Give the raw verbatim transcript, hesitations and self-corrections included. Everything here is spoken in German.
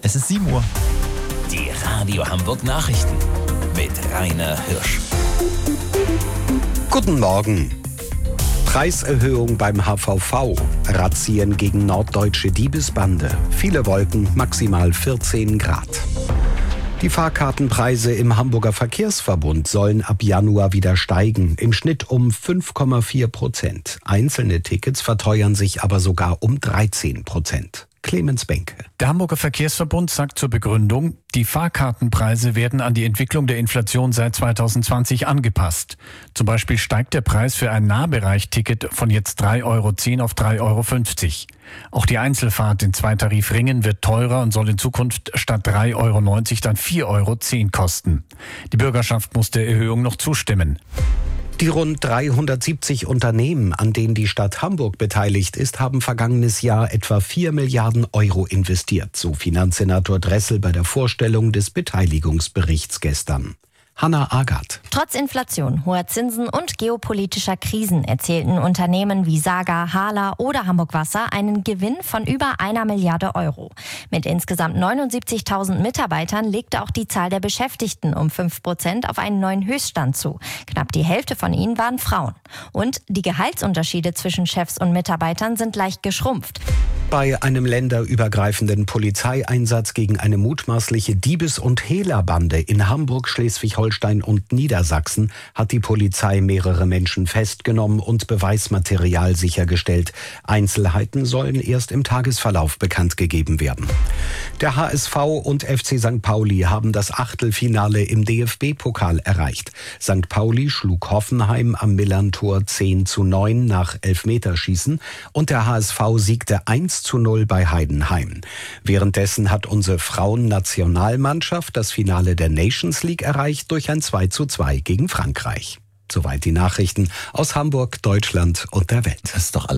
Es ist sieben Uhr. Die Radio Hamburg Nachrichten mit Rainer Hirsch. Guten Morgen. Preiserhöhung beim H V V. Razzien gegen norddeutsche Diebesbande. Viele Wolken, maximal vierzehn Grad. Die Fahrkartenpreise im Hamburger Verkehrsverbund sollen ab Januar wieder steigen, im Schnitt um fünf Komma vier Prozent. Einzelne Tickets verteuern sich aber sogar um dreizehn Prozent. Clemens Benke. Der Hamburger Verkehrsverbund sagt zur Begründung, die Fahrkartenpreise werden an die Entwicklung der Inflation seit zweitausendzwanzig angepasst. Zum Beispiel steigt der Preis für ein Nahbereich-Ticket von jetzt drei Euro zehn auf drei Euro fünfzig. Auch die Einzelfahrt in Zweitarifringen wird teurer und soll in Zukunft statt drei Euro neunzig dann vier Euro zehn kosten. Die Bürgerschaft muss der Erhöhung noch zustimmen. Die rund dreihundertsiebzig Unternehmen, an denen die Stadt Hamburg beteiligt ist, haben vergangenes Jahr etwa vier Milliarden Euro investiert, so Finanzsenator Dressel bei der Vorstellung des Beteiligungsberichts gestern. Hanna Agath. Trotz Inflation, hoher Zinsen und geopolitischer Krisen erzielten Unternehmen wie Saga, Hala oder Hamburg Wasser einen Gewinn von über einer Milliarde Euro. Mit insgesamt neunundsiebzigtausend Mitarbeitern legte auch die Zahl der Beschäftigten um fünf Prozent auf einen neuen Höchststand zu. Knapp die Hälfte von ihnen waren Frauen. Und die Gehaltsunterschiede zwischen Chefs und Mitarbeitern sind leicht geschrumpft. Bei einem länderübergreifenden Polizeieinsatz gegen eine mutmaßliche Diebes- und Hehlerbande in Hamburg, Schleswig-Holstein und Niedersachsen hat die Polizei mehrere Menschen festgenommen und Beweismaterial sichergestellt. Einzelheiten sollen erst im Tagesverlauf bekannt gegeben werden. Der H S V und F C Sankt Pauli haben das Achtelfinale im D F B-Pokal erreicht. Sankt Pauli schlug Hoffenheim am Millerntor zehn zu neun nach Elfmeterschießen und der H S V siegte eins zu null bei Heidenheim. Währenddessen hat unsere Frauennationalmannschaft das Finale der Nations League erreicht durch ein zwei zu zwei gegen Frankreich. Soweit die Nachrichten aus Hamburg, Deutschland und der Welt. Das ist doch alles.